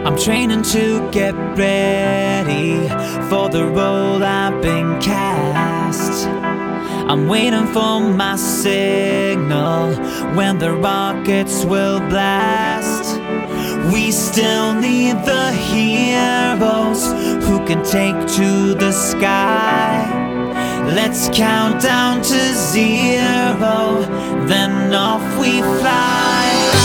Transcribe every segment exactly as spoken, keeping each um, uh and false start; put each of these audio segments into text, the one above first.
I'm training to get ready for the role I've been cast. I'm waiting for my signal when the rockets will blast. We still need the heroes who can take to the sky. Let's count down to zero, then off we fly.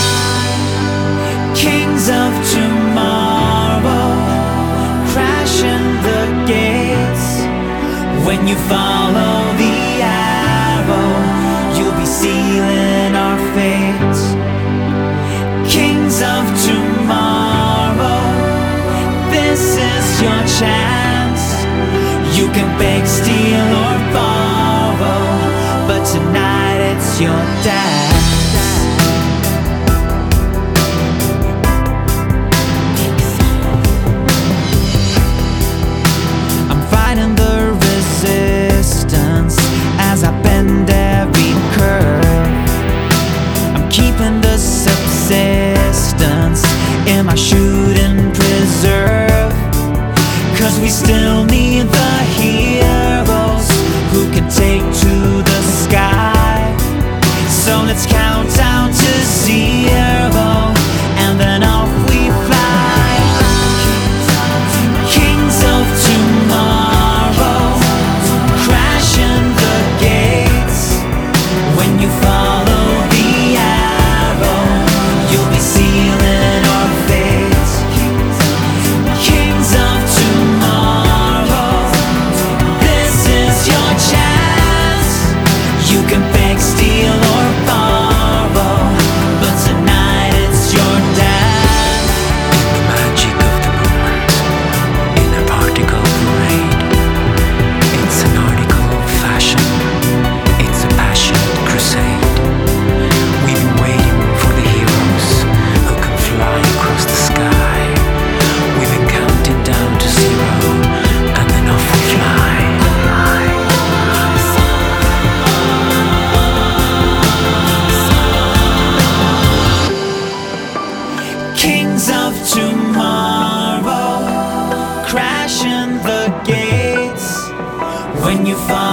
Kings of tomorrow, crashing the gates. When you follow the arrow, you'll be sealing our fate. Kings of tomorrow, this is your chance. You can beg, steal or borrow, but tonight it's your dance. I'm fighting the resistance as I bend every curve. I'm keeping the subsistence in my shooting preserve. Cause we still need the heroes who can take to the sky. So let's count down to zero, and then off we fly. Kings of tomorrow, crashing the gates. When you follow the arrow, you'll be sealing our fate. Kings of tomorrow, this is your chance. You can beg, steal or borrow, but tonight it's your dance. The magic of the moment, in a particle parade. It's an article of fashion, it's a passionate crusade. We've been waiting for the heroes who can fly across the sky. We've been counting down to zero, and then off we fly. Kings of tomorrow, crashing the gates. When you fall